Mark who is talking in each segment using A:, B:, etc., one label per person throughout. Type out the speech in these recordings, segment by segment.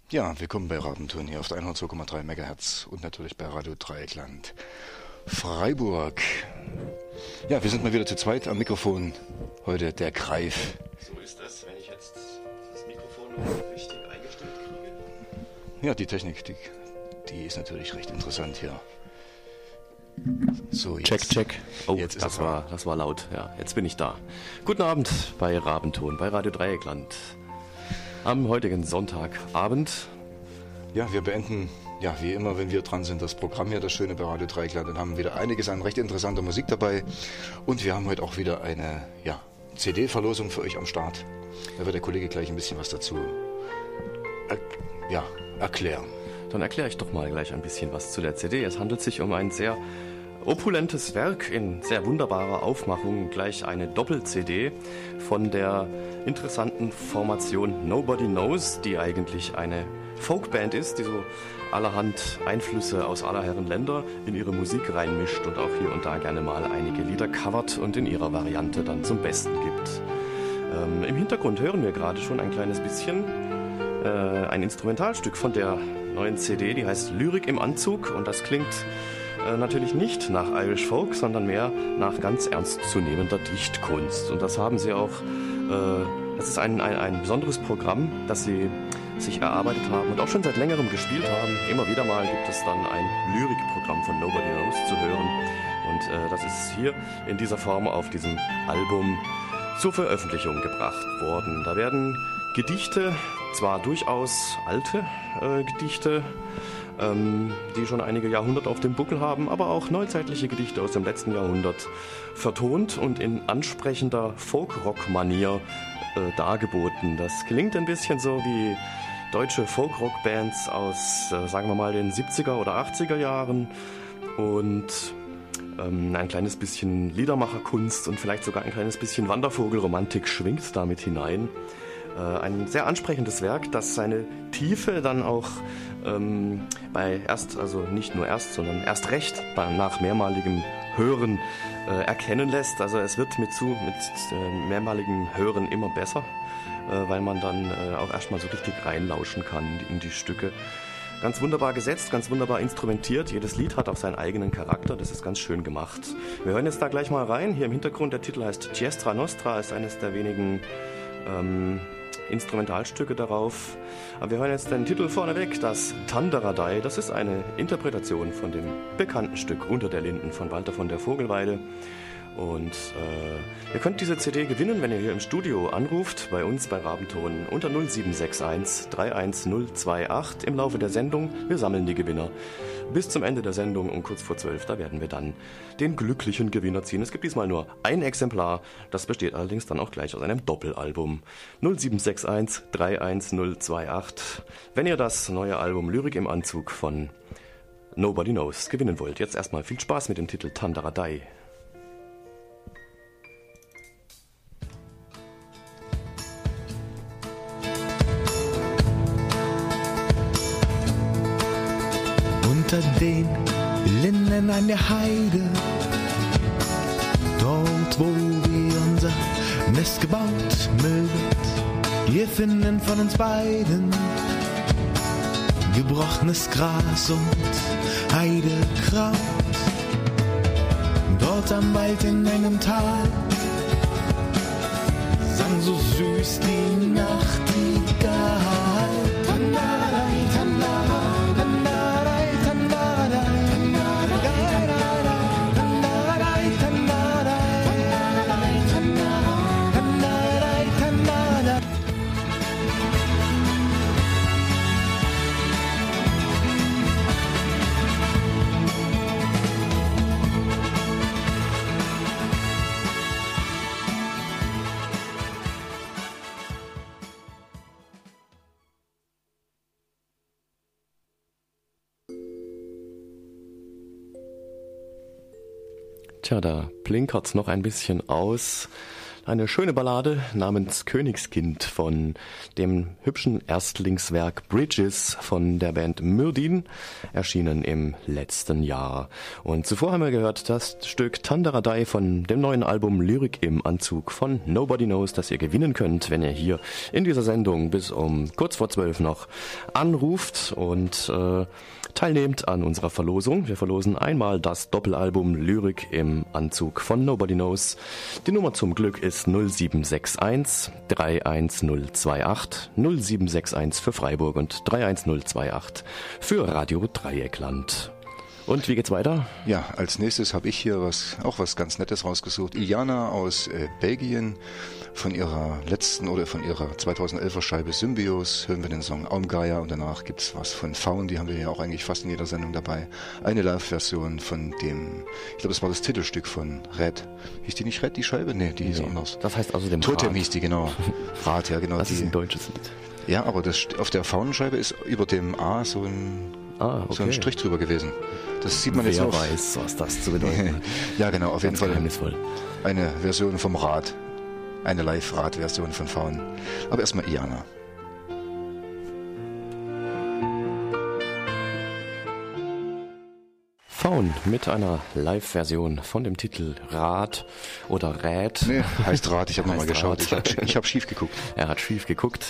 A: Ja, willkommen bei Rabenton hier auf der 102,3 MHz und natürlich bei Radio Dreieckland Freiburg. Ja, wir sind mal wieder zu zweit am Mikrofon. Heute der Greif.
B: So ist es, wenn ich jetzt das Mikrofon richtig eingestellt kriege.
A: Ja, die Technik, die ist natürlich recht interessant hier. So, jetzt.
B: Check. Oh,
A: jetzt
B: das war laut. Ja, jetzt bin ich da. Guten Abend bei Rabenton, bei Radio Dreieckland. Am heutigen Sonntagabend.
A: Ja, wir beenden, ja, wie immer, wenn wir dran sind, das Programm hier, das Schöne bei Radio Dreieckland. Dann haben wir wieder einiges an recht interessanter Musik dabei. Und wir haben heute auch wieder eine, ja, CD-Verlosung für euch am Start. Da wird der Kollege gleich ein bisschen was dazu erklären.
B: Dann erkläre ich doch mal gleich ein bisschen was zu der CD. Es handelt sich um ein sehr opulentes Werk in sehr wunderbarer Aufmachung, gleich eine Doppel-CD von der interessanten Formation Nobody Knows, die eigentlich eine Folkband ist, die so allerhand Einflüsse aus aller Herren Länder in ihre Musik reinmischt und auch hier und da gerne mal einige Lieder covert und in ihrer Variante dann zum Besten gibt. Im Hintergrund hören wir gerade schon ein kleines bisschen ein Instrumentalstück von der neuen CD, die heißt Lyrik im Anzug, und das klingt natürlich nicht nach Irish Folk, sondern mehr nach ganz ernstzunehmender Dichtkunst. Und das haben sie auch, das ist ein besonderes Programm, das sie sich erarbeitet haben und auch schon seit längerem gespielt haben. Immer wieder mal gibt es dann ein Lyrikprogramm von Nobody Knows zu hören. Und das ist hier in dieser Form auf diesem Album zur Veröffentlichung gebracht worden. Da werden Gedichte, zwar durchaus alte Gedichte, die schon einige Jahrhunderte auf dem Buckel haben, aber auch neuzeitliche Gedichte aus dem letzten Jahrhundert vertont und in ansprechender Folk-Rock-Manier dargeboten. Das klingt ein bisschen so wie deutsche Folk-Rock-Bands aus, sagen wir mal, den 70er oder 80er Jahren, und ein kleines bisschen Liedermacherkunst und vielleicht sogar ein kleines bisschen Wandervogelromantik schwingt damit hinein. Ein sehr ansprechendes Werk, das seine Tiefe dann auch sondern erst recht nach mehrmaligem Hören erkennen lässt. Also es wird mit mehrmaligem Hören immer besser, weil man dann auch erstmal so richtig reinlauschen kann in die Stücke. Ganz wunderbar gesetzt, ganz wunderbar instrumentiert. Jedes Lied hat auch seinen eigenen Charakter, das ist ganz schön gemacht. Wir hören jetzt da gleich mal rein. Hier im Hintergrund, der Titel heißt Giestra Nostra, ist eines der wenigen Instrumentalstücke darauf. Aber wir hören jetzt den Titel vorneweg, das Tandaradai. Das ist eine Interpretation von dem bekannten Stück Unter der Linden von Walter von der Vogelweide. Und ihr könnt diese CD gewinnen, wenn ihr hier im Studio anruft, bei uns bei Rabenton unter 0761 31028 im Laufe der Sendung. Wir sammeln die Gewinner bis zum Ende der Sendung um kurz vor 12. Da werden wir dann den glücklichen Gewinner ziehen. Es gibt diesmal nur ein Exemplar, das besteht allerdings dann auch gleich aus einem Doppelalbum. 0761 31028. Wenn ihr das neue Album Lyrik im Anzug von Nobody Knows gewinnen wollt. Jetzt erstmal viel Spaß mit dem Titel Tandaradai.
C: Unter den Linden an der Heide, dort wo wir unser Nest gebaut mögen, wir finden von uns beiden gebrochenes Gras und Heidekraut. Dort am Wald in einem Tal sang so süß die Nachtigall. Tandaradai, Tandaradai, Tandaradai, Tandaradai, Tandaradai, Tandaradai, Tandaradai, Tandaradai.
B: Tja, da blinkert's noch ein bisschen aus. Eine schöne Ballade namens Königskind von dem hübschen Erstlingswerk Bridges von der Band Myrdin, erschienen im letzten Jahr. Und zuvor haben wir gehört das Stück Tandaradai von dem neuen Album Lyrik im Anzug von Nobody Knows, das ihr gewinnen könnt, wenn ihr hier in dieser Sendung bis um kurz vor 12 noch anruft und teilnehmt an unserer Verlosung. Wir verlosen einmal das Doppelalbum Lyrik im Anzug von Nobody Knows. Die Nummer zum Glück ist 0761 31028, 0761 für Freiburg und 31028 für Radio Dreieckland. Und wie geht's weiter?
A: Ja, als nächstes habe ich hier was ganz Nettes rausgesucht. Iliana aus Belgien, von ihrer 2011er Scheibe Symbios hören wir den Song Aumgaia und danach gibt's was von Faun, die haben wir ja auch eigentlich fast in jeder Sendung dabei. Eine Live-Version von dem, ich glaube das war das Titelstück von Red. Hieß die nicht Red, die Scheibe? Nee, die hieß anders.
B: Das heißt außerdem
A: Totem
B: Rat.
A: Hieß die, genau. Rat, ja genau.
B: Das ist ein deutsches Lied.
A: Ja, aber auf der Faunenscheibe ist über dem A so ein Strich drüber gewesen. Das sieht man jetzt
B: Wer
A: auf.
B: weiß, was das zu bedeuten hat.
A: Ja, genau, auf jeden Fall
B: geheimnisvoll.
A: Eine Version vom Rad. Eine Live-Rad-Version von Faun. Aber erstmal Iana.
B: Faun mit einer Live-Version von dem Titel Rad oder Rät.
A: Nee, heißt Rad, ich habe nochmal geschaut. Ich hab schief geguckt.
B: Er hat schief geguckt.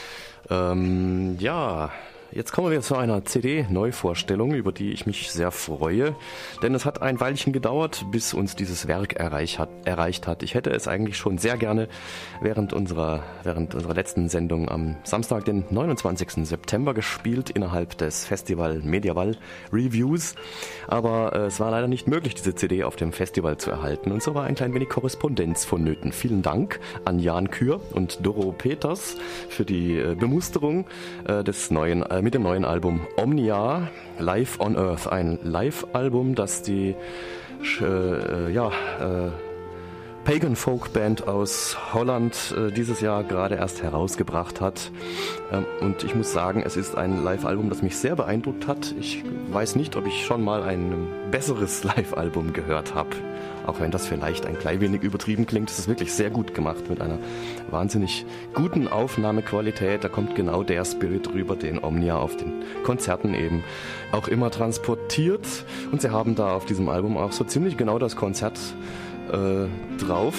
B: Ja, jetzt kommen wir zu einer CD-Neuvorstellung, über die ich mich sehr freue, denn es hat ein Weilchen gedauert, bis uns dieses Werk erreicht hat. Ich hätte es eigentlich schon sehr gerne während unserer letzten Sendung am Samstag, den 29. September gespielt, innerhalb des Festival Medieval Reviews, aber es war leider nicht möglich, diese CD auf dem Festival zu erhalten und so war ein klein wenig Korrespondenz vonnöten. Vielen Dank an Jan Kür und Doro Peters für die Bemusterung mit dem neuen Album Omnia, Live on Earth, ein Live-Album, das die Pagan Folk Band aus Holland dieses Jahr gerade erst herausgebracht hat. Und ich muss sagen, es ist ein Live-Album, das mich sehr beeindruckt hat. Ich weiß nicht, ob ich schon mal ein besseres Live-Album gehört habe. Auch wenn das vielleicht ein klein wenig übertrieben klingt, es ist wirklich sehr gut gemacht mit einer wahnsinnig guten Aufnahmequalität. Da kommt genau der Spirit rüber, den Omnia auf den Konzerten eben auch immer transportiert. Und sie haben da auf diesem Album auch so ziemlich genau das Konzert drauf,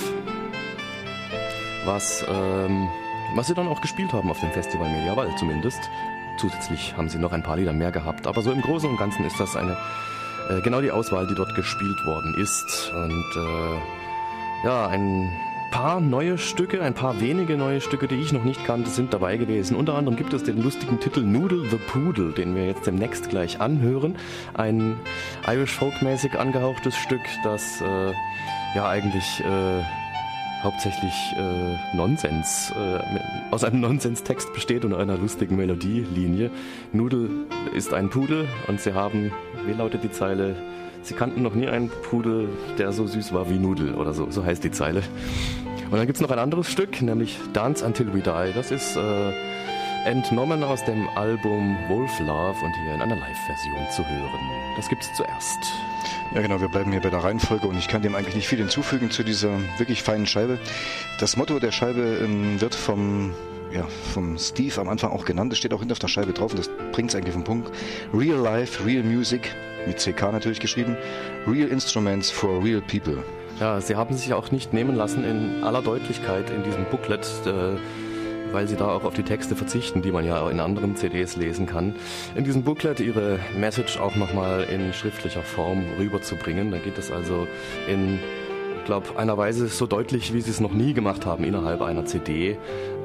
B: was sie dann auch gespielt haben auf dem Festival Medieval zumindest. Zusätzlich haben sie noch ein paar Lieder mehr gehabt, aber so im Großen und Ganzen ist das genau die Auswahl, die dort gespielt worden ist. Und ein paar wenige neue Stücke, die ich noch nicht kannte, sind dabei gewesen. Unter anderem gibt es den lustigen Titel Noodle the Poodle, den wir jetzt demnächst gleich anhören. Ein Irish-Folk-mäßig angehauchtes Stück, das eigentlich hauptsächlich Nonsens, aus einem Nonsenstext besteht und einer lustigen Melodielinie. Noodle ist ein Pudel und sie haben, wie lautet die Zeile, sie kannten noch nie einen Pudel, der so süß war wie Nudel oder so heißt die Zeile. Und dann gibt es noch ein anderes Stück, nämlich Dance Until We Die. Das ist entnommen aus dem Album Wolf Love und hier in einer Live-Version zu hören. Das gibt's zuerst.
A: Ja genau, wir bleiben hier bei der Reihenfolge und ich kann dem eigentlich nicht viel hinzufügen zu dieser wirklich feinen Scheibe. Das Motto der Scheibe wird vom Steve am Anfang auch genannt. Das steht auch hinter auf der Scheibe drauf und das bringt es eigentlich auf den Punkt. Real Life, Real Music, mit CK natürlich geschrieben. Real Instruments for Real People.
B: Ja, sie haben sich auch nicht nehmen lassen in aller Deutlichkeit in diesem Booklet, weil sie da auch auf die Texte verzichten, die man ja in anderen CDs lesen kann. In diesem Booklet ihre Message auch nochmal in schriftlicher Form rüberzubringen. Da geht es also in, ich glaube, einer Weise so deutlich, wie sie es noch nie gemacht haben innerhalb einer CD,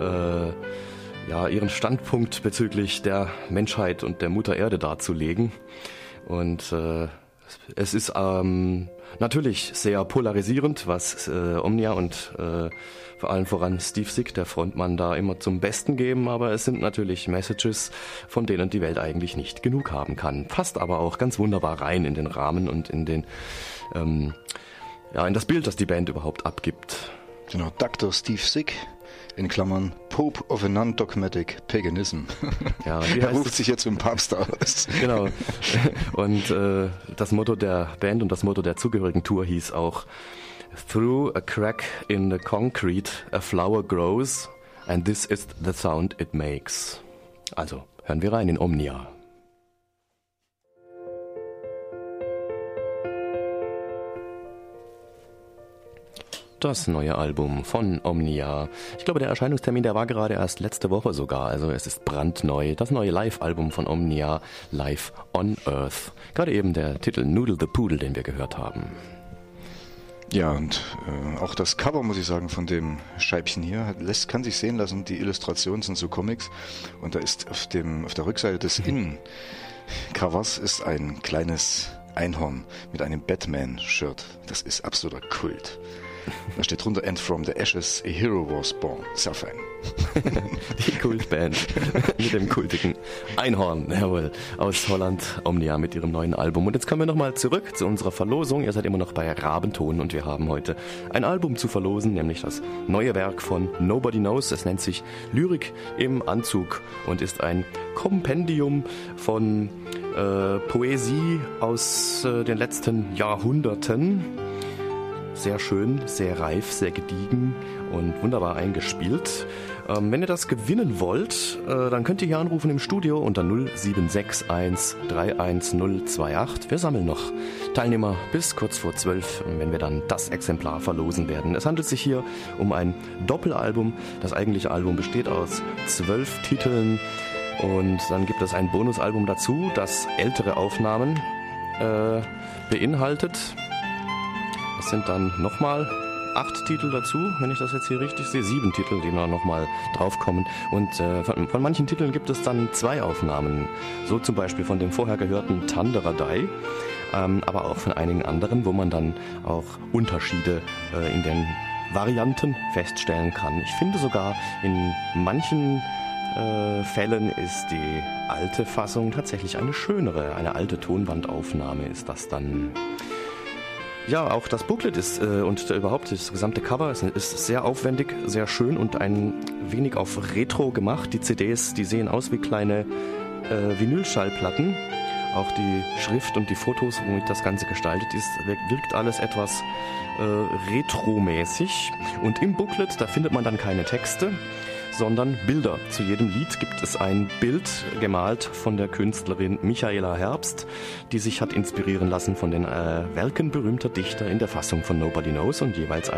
B: ihren Standpunkt bezüglich der Menschheit und der Mutter Erde darzulegen. Und es ist natürlich sehr polarisierend, was Omnia und vor allem voran Steve Sick, der Frontmann, da immer zum Besten geben, aber es sind natürlich Messages, von denen die Welt eigentlich nicht genug haben kann. Passt aber auch ganz wunderbar rein in den Rahmen und in in das Bild, das die Band überhaupt abgibt.
A: Genau, Dr. Steve Sick, in Klammern Pope of a Non-Dogmatic Paganism.
B: Ja,
A: er ruft sich jetzt zum Papst aus.
B: Genau. Und das Motto der Band und das Motto der zugehörigen Tour hieß auch Through a crack in the concrete a flower grows and this is the sound it makes. Also, hören wir rein in Omnia. Das neue Album von Omnia. Ich glaube, der Erscheinungstermin, der war gerade erst letzte Woche sogar. Also es ist brandneu. Das neue Live-Album von Omnia, Live on Earth. Gerade eben der Titel Noodle the Poodle, den wir gehört haben.
A: Ja, und auch das Cover, muss ich sagen, von dem Scheibchen hier kann sich sehen lassen. Die Illustrationen sind so Comics. Und da ist auf der Rückseite des Innencovers ist ein kleines Einhorn mit einem Batman-Shirt. Das ist absoluter Kult. Da steht drunter, and from the ashes a hero was born. Sehr fein.
B: Die Kultband mit dem kultigen Einhorn, jawohl, aus Holland, Omnia mit ihrem neuen Album. Und jetzt kommen wir nochmal zurück zu unserer Verlosung. Ihr seid immer noch bei Rabenton und wir haben heute ein Album zu verlosen, nämlich das neue Werk von Nobody Knows. Es nennt sich Lyrik im Anzug und ist ein Kompendium von Poesie aus den letzten Jahrhunderten. Sehr schön, sehr reif, sehr gediegen und wunderbar eingespielt. Wenn ihr das gewinnen wollt, dann könnt ihr hier anrufen im Studio unter 0761 31028. Wir sammeln noch Teilnehmer bis kurz vor 12, wenn wir dann das Exemplar verlosen werden. Es handelt sich hier um ein Doppelalbum. Das eigentliche Album besteht aus 12 Titeln und dann gibt es ein Bonusalbum dazu, das ältere Aufnahmen beinhaltet. Es sind dann nochmal 8 Titel dazu, wenn ich das jetzt hier richtig sehe. 7 Titel, die da nochmal draufkommen. Und von manchen Titeln gibt es dann 2 Aufnahmen. So zum Beispiel von dem vorher gehörten Tanderadei, aber auch von einigen anderen, wo man dann auch Unterschiede in den Varianten feststellen kann. Ich finde sogar, in manchen Fällen ist die alte Fassung tatsächlich eine schönere. Eine alte Tonbandaufnahme ist das dann. Ja, auch das Booklet ist und überhaupt das gesamte Cover ist sehr aufwendig, sehr schön und ein wenig auf Retro gemacht. Die CDs, die sehen aus wie kleine Vinylschallplatten. Auch die Schrift und die Fotos, womit das Ganze gestaltet ist, wirkt alles etwas retromäßig. Und im Booklet, da findet man dann keine Texte, sondern Bilder. Zu jedem Lied gibt es ein Bild gemalt von der Künstlerin Michaela Herbst, die sich hat inspirieren lassen von den Werken berühmter Dichter in der Fassung von Nobody Knows und jeweils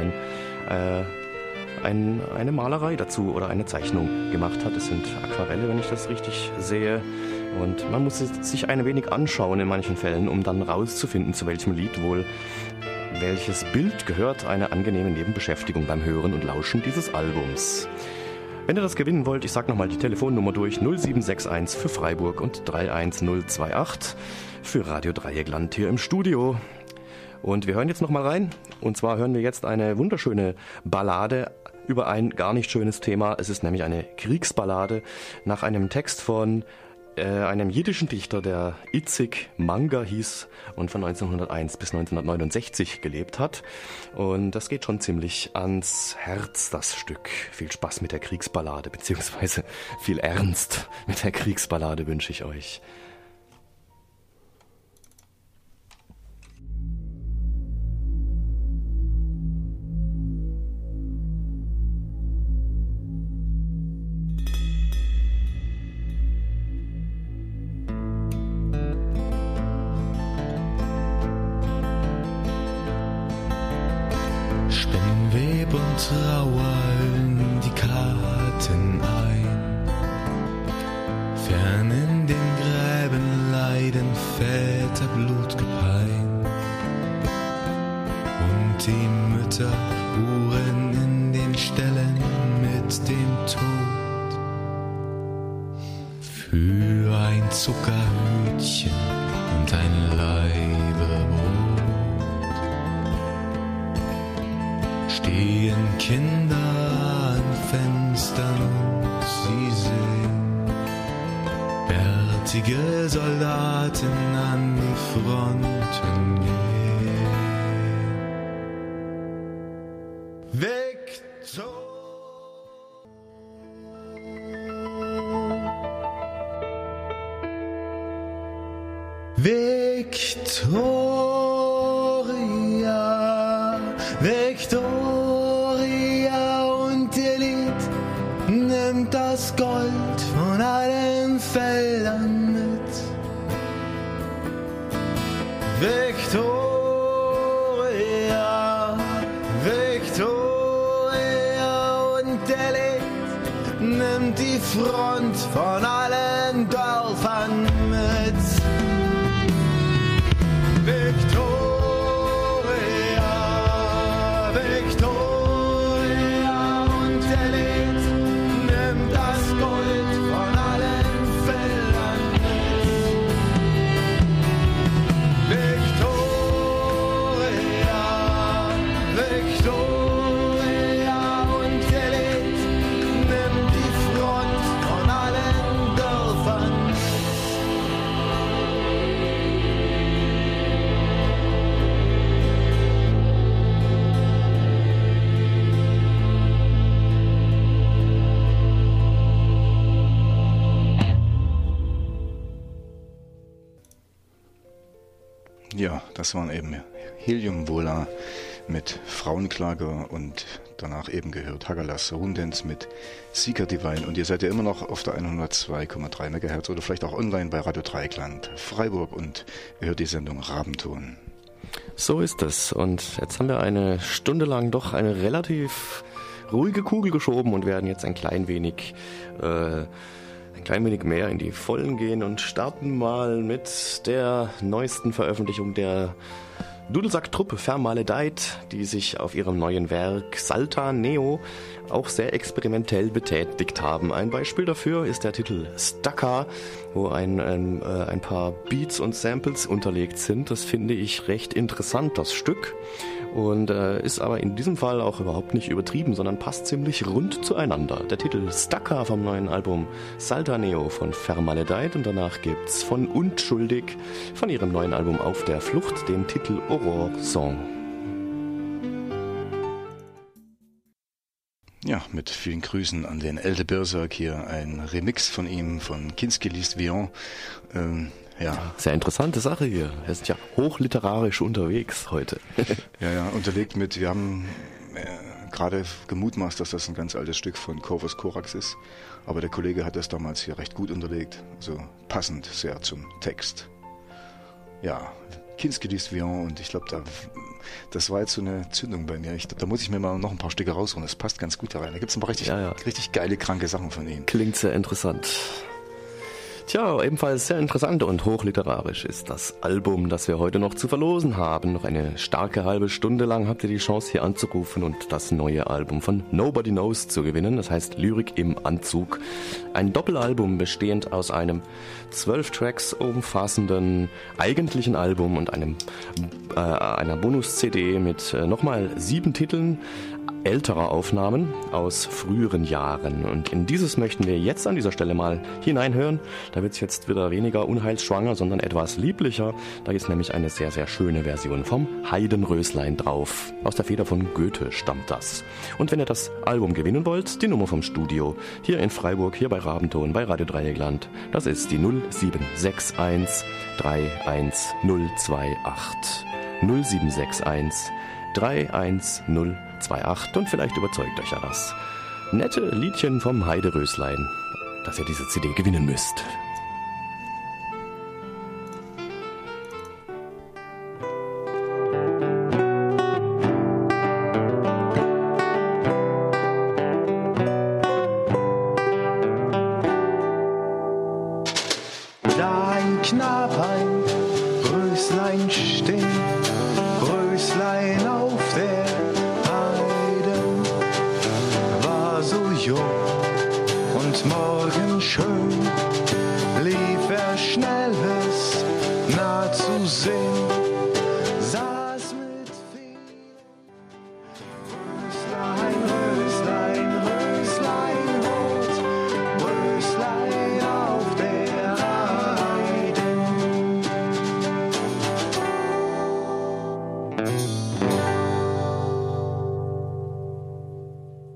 B: eine Malerei dazu oder eine Zeichnung gemacht hat. Es sind Aquarelle, wenn ich das richtig sehe. Und man muss es sich ein wenig anschauen in manchen Fällen, um dann rauszufinden, zu welchem Lied wohl welches Bild gehört. Eine angenehme Nebenbeschäftigung beim Hören und Lauschen dieses Albums. Wenn ihr das gewinnen wollt, ich sag nochmal die Telefonnummer durch, 0761 für Freiburg und 31028 für Radio Dreieckland hier im Studio. Und wir hören jetzt nochmal rein. Und zwar hören wir jetzt eine wunderschöne Ballade über ein gar nicht schönes Thema. Es ist nämlich eine Kriegsballade nach einem Text von einem jiddischen Dichter, der Itzik Manga hieß und von 1901 bis 1969 gelebt hat. Und das geht schon ziemlich ans Herz, das Stück. Viel Spaß mit der Kriegsballade, beziehungsweise viel Ernst mit der Kriegsballade wünsche ich euch.
C: Trauern die Karten ein. Fern in den Gräben leiden Väter Blutgepein. Und die Mütter ruhen in den Ställen mit dem Tod. Für ein Zuckerhütchen und ein Laibe Brot stehen Kinder an Fenstern und sie sehen bärtige Soldaten an die Fronten gehen. Victor! Victoria, Victoria und ihr Lied nimmt das Gold von allen Feldern mit. Victoria, Victoria und ihr Lied nimmt die Front von allen Dörfern mit. Victoria, Victoria und der Lied nimmt das Gold von allen Feldern mit. Victoria, Victoria und der Lied nimmt die Front von allen Dörfern mit.
A: Ja, das waren eben Helium Vola mit Frauenklager und danach eben gehört Hagalas Rundens mit Seeker Divine. Und ihr seid ja immer noch auf der 102,3 MHz oder vielleicht auch online bei Radio Dreieckland Freiburg und ihr hört die Sendung Rabenton.
B: So ist es. Und jetzt haben wir eine Stunde lang doch eine relativ ruhige Kugel geschoben und werden jetzt ein klein wenig mehr in die Vollen gehen und starten mal mit der neuesten Veröffentlichung der Dudelsack-Truppe Vermaledeit, die sich auf ihrem neuen Werk Salta Neo auch sehr experimentell betätigt haben. Ein Beispiel dafür ist der Titel Stacca, wo ein paar Beats und Samples unterlegt sind. Das finde ich recht interessant, das Stück. Und ist aber in diesem Fall auch überhaupt nicht übertrieben, sondern passt ziemlich rund zueinander. Der Titel Stacca vom neuen Album Salta Neo von Vermaledeit und danach gibt's von Unschuldig von ihrem neuen Album Auf der Flucht den Titel Aurore Song.
A: Ja, mit vielen Grüßen an den Elde Birsak hier, ein Remix von ihm, von Kinski liest Vion. Ja.
B: Sehr interessante Sache hier. Er ist ja hochliterarisch unterwegs heute.
A: Ja, unterlegt mit, wir haben gerade gemutmaßt, dass das ein ganz altes Stück von Corvus Corax ist, aber der Kollege hat das damals hier recht gut unterlegt, also passend sehr zum Text. Ja, Kinski liest Vion und ich glaube, das war jetzt so eine Zündung bei mir. Da muss ich mir mal noch ein paar Stücke rausholen, das passt ganz gut da rein. Da gibt es ein paar richtig geile, kranke Sachen von ihm.
B: Klingt sehr interessant. Tja, ebenfalls sehr interessant und hochliterarisch ist das Album, das wir heute noch zu verlosen haben. Noch eine starke halbe Stunde lang habt ihr die Chance hier anzurufen und das neue Album von Nobody Knows zu gewinnen. Das heißt Lyrik im Anzug. Ein Doppelalbum bestehend aus einem 12 Tracks umfassenden eigentlichen Album und einer Bonus-CD mit nochmal 7 Titeln älterer Aufnahmen aus früheren Jahren. Und in dieses möchten wir jetzt an dieser Stelle mal hineinhören. Da wird es jetzt wieder weniger unheilsschwanger, sondern etwas lieblicher. Da ist nämlich eine sehr, sehr schöne Version vom Heidenröslein drauf. Aus der Feder von Goethe stammt das. Und wenn ihr das Album gewinnen wollt, die Nummer vom Studio, hier in Freiburg, hier bei Rabenton, bei Radio Dreieckland, das ist die 0761 31028. 0761 31028 und vielleicht überzeugt euch ja das nette Liedchen vom Heideröslein, dass ihr diese CD gewinnen müsst.
C: Da ein Knabein, Röslein steht, Röslein auf der Heide, war so jung und morgenschön, lief er schnell es nah zu sehen, saß mit viel Röslein, Röslein, Röslein rot, Röslein auf der Heide.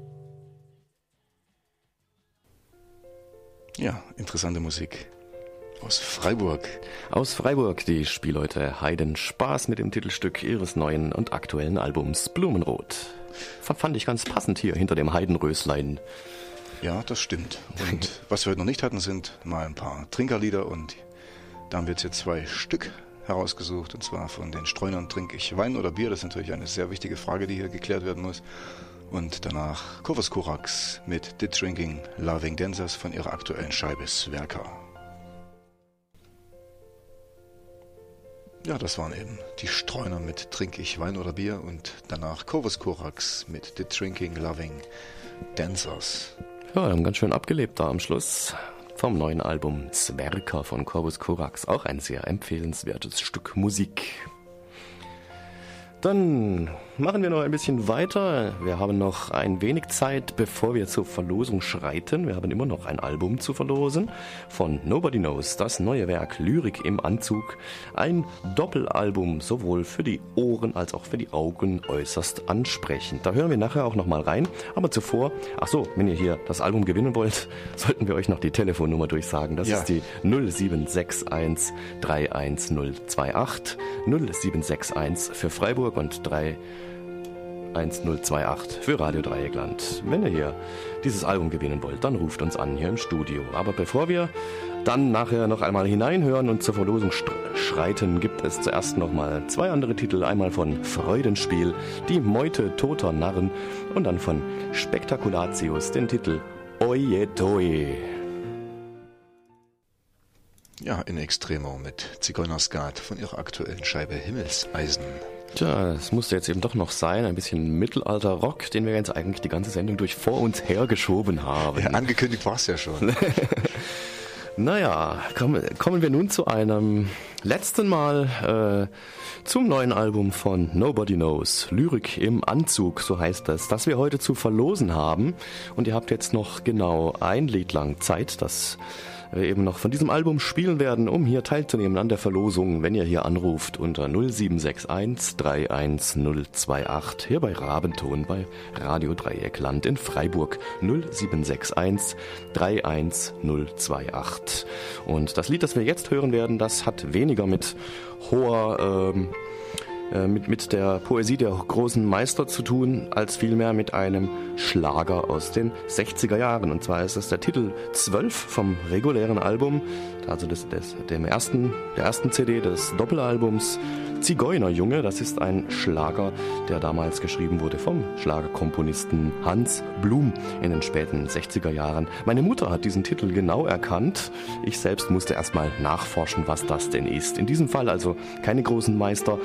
A: Ja, interessante Musik. Aus Freiburg.
B: Aus Freiburg, die Spielleute Heiden Spaß mit dem Titelstück ihres neuen und aktuellen Albums Blumenrot. Fand ich ganz passend hier hinter dem Heidenröslein.
A: Ja, das stimmt. Und was wir heute noch nicht hatten, sind mal ein paar Trinkerlieder. Und da haben wir jetzt hier 2 Stück herausgesucht. Und zwar von den Streunern Trink ich Wein oder Bier. Das ist natürlich eine sehr wichtige Frage, die hier geklärt werden muss. Und danach Corvus Corax mit Did Drinking Loving Dancers von ihrer aktuellen Scheibe Sverka. Ja, das waren eben die Streuner mit Trink ich Wein oder Bier und danach Corvus Corax mit Did Drinking Loving Dancers.
B: Ja, wir haben ganz schön abgelebt da am Schluss vom neuen Album Sverka von Corvus Corax. Auch ein sehr empfehlenswertes Stück Musik. Dann machen wir noch ein bisschen weiter. Wir haben noch ein wenig Zeit, bevor wir zur Verlosung schreiten. Wir haben immer noch ein Album zu verlosen von Nobody Knows, das neue Werk Lyrik im Anzug. Ein Doppelalbum, sowohl für die Ohren als auch für die Augen äußerst ansprechend. Da hören wir nachher auch nochmal rein. Aber zuvor, wenn ihr hier das Album gewinnen wollt, sollten wir euch noch die Telefonnummer durchsagen. Das ist die 0761 31028, 0761 für Freiburg und 31028 für Radio Dreieckland. Wenn ihr hier dieses Album gewinnen wollt, dann ruft uns an hier im Studio. Aber bevor wir dann nachher noch einmal hineinhören und zur Verlosung schreiten, gibt es zuerst noch mal 2 andere Titel. Einmal von Freudenspiel, die Meute toter Narren, und dann von Spektakulatius den Titel Oje Toe.
A: Ja, in Extremo mit Zigeunerskat von ihrer aktuellen Scheibe Himmelseisen.
B: Tja, das musste jetzt eben doch noch sein, ein bisschen Mittelalter-Rock, den wir jetzt eigentlich die ganze Sendung durch vor uns hergeschoben haben.
A: Ja, angekündigt war es ja schon.
B: Naja, kommen wir nun zu einem letzten Mal zum neuen Album von Nobody Knows, Lyrik im Anzug, so heißt es, das wir heute zu verlosen haben. Und ihr habt jetzt noch genau ein Lied lang Zeit, das wir eben noch von diesem Album spielen werden, um hier teilzunehmen an der Verlosung, wenn ihr hier anruft unter 0761 31028 hier bei Rabenton bei Radio Dreieckland in Freiburg 0761 31028. Und das Lied, das wir jetzt hören werden, das hat weniger mit mit der Poesie der großen Meister zu tun, als vielmehr mit einem Schlager aus den 60er Jahren. Und zwar ist es der Titel 12 vom regulären Album, also der ersten CD des Doppelalbums Zigeunerjunge. Das ist ein Schlager, der damals geschrieben wurde vom Schlagerkomponisten Hans Blum in den späten 60er Jahren. Meine Mutter hat diesen Titel genau erkannt. Ich selbst musste erstmal nachforschen, was das denn ist. In diesem Fall also keine großen Meister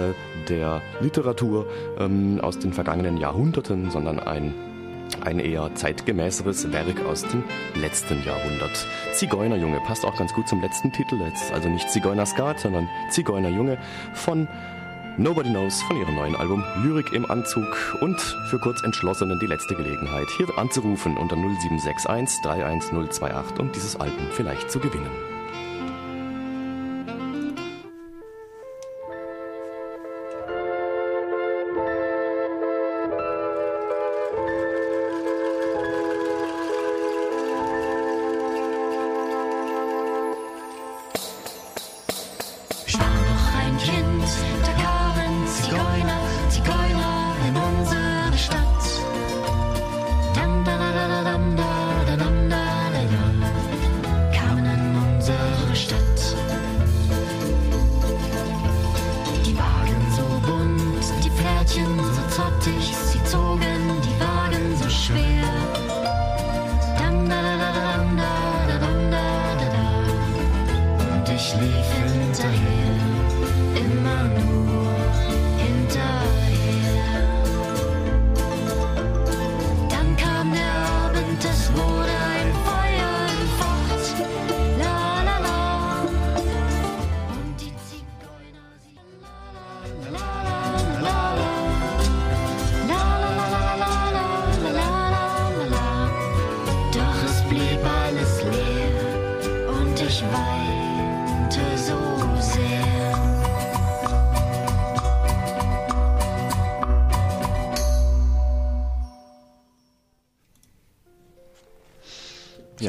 B: der Literatur aus den vergangenen Jahrhunderten, sondern ein eher zeitgemäßeres Werk aus dem letzten Jahrhundert. Zigeunerjunge passt auch ganz gut zum letzten Titel. Jetzt ist also nicht Zigeunerskat, sondern Zigeunerjunge von Nobody Knows, von ihrem neuen Album Lyrik im Anzug. Und für Kurzentschlossenen die letzte Gelegenheit, hier anzurufen unter 0761 31028, um dieses Album vielleicht zu gewinnen.
D: Ich weinte so sehr.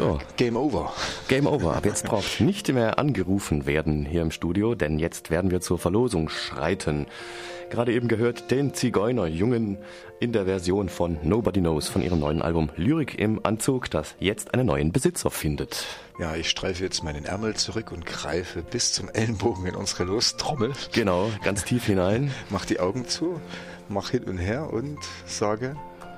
B: Ja.
A: Game over.
B: Game over. Ab jetzt braucht nicht mehr angerufen werden hier im Studio, denn jetzt werden wir zur Verlosung schreiten. Gerade eben gehört den Zigeunerjungen in der Version von Nobody Knows von ihrem neuen Album Lyrik im Anzug, das jetzt einen neuen Besitzer findet.
A: Ja, ich streife jetzt meinen Ärmel zurück und greife bis zum Ellenbogen in unsere Lostrommel.
B: Genau, ganz tief hinein.
A: Mach die Augen zu, mach hin und her und sage...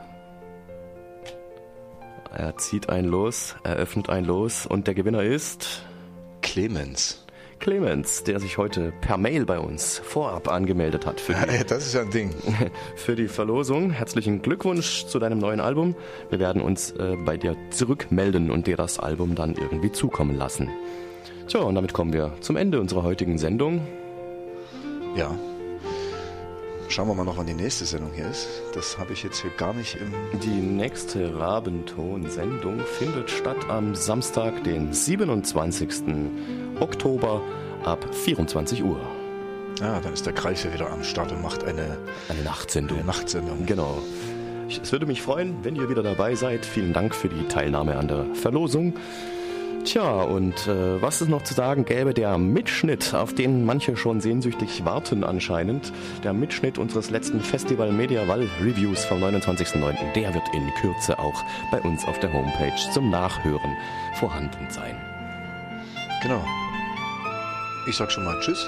B: Er zieht ein Los, eröffnet ein Los und der Gewinner ist...
A: Clemens.
B: Clemens, der sich heute per Mail bei uns vorab angemeldet hat.
A: Das ist ja ein Ding.
B: Für die Verlosung. Herzlichen Glückwunsch zu deinem neuen Album. Wir werden uns bei dir zurückmelden und dir das Album dann irgendwie zukommen lassen. Tja, und damit kommen wir zum Ende unserer heutigen Sendung.
A: Ja. Schauen wir mal noch, wann die nächste Sendung hier ist. Das habe ich jetzt hier gar nicht im...
B: Die nächste Rabenton-Sendung findet statt am Samstag, den 27. Oktober ab 24 Uhr.
A: Ja, dann ist der Kreis hier wieder am Start und macht eine
B: Nachtsendung.
A: Eine Nachtsendung.
B: Genau. Es würde mich freuen, wenn ihr wieder dabei seid. Vielen Dank für die Teilnahme an der Verlosung. Tja, und was es noch zu sagen gäbe, der Mitschnitt, auf den manche schon sehnsüchtig warten anscheinend, der Mitschnitt unseres letzten Festival Mediaval Reviews vom 29.09., der wird in Kürze auch bei uns auf der Homepage zum Nachhören vorhanden sein.
A: Genau. Ich sag schon mal Tschüss.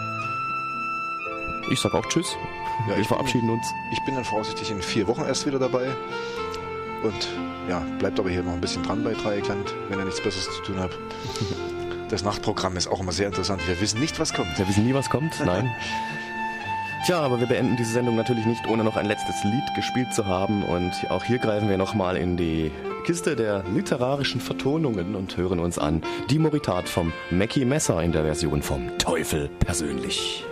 B: Ich sag auch Tschüss.
A: Ja,
B: wir verabschieden uns.
A: Ich bin dann voraussichtlich in 4 Wochen erst wieder dabei. Und ja, bleibt aber hier noch ein bisschen dran bei Dreieckland, wenn ihr nichts Besseres zu tun habt. Das Nachtprogramm ist auch immer sehr interessant. Wir wissen nicht, was kommt.
B: Wir wissen nie, was kommt, nein. Tja, aber wir beenden diese Sendung natürlich nicht, ohne noch ein letztes Lied gespielt zu haben. Und auch hier greifen wir nochmal in die Kiste der literarischen Vertonungen und hören uns an Die Moritat vom Mackie Messer in der Version vom Teufel persönlich.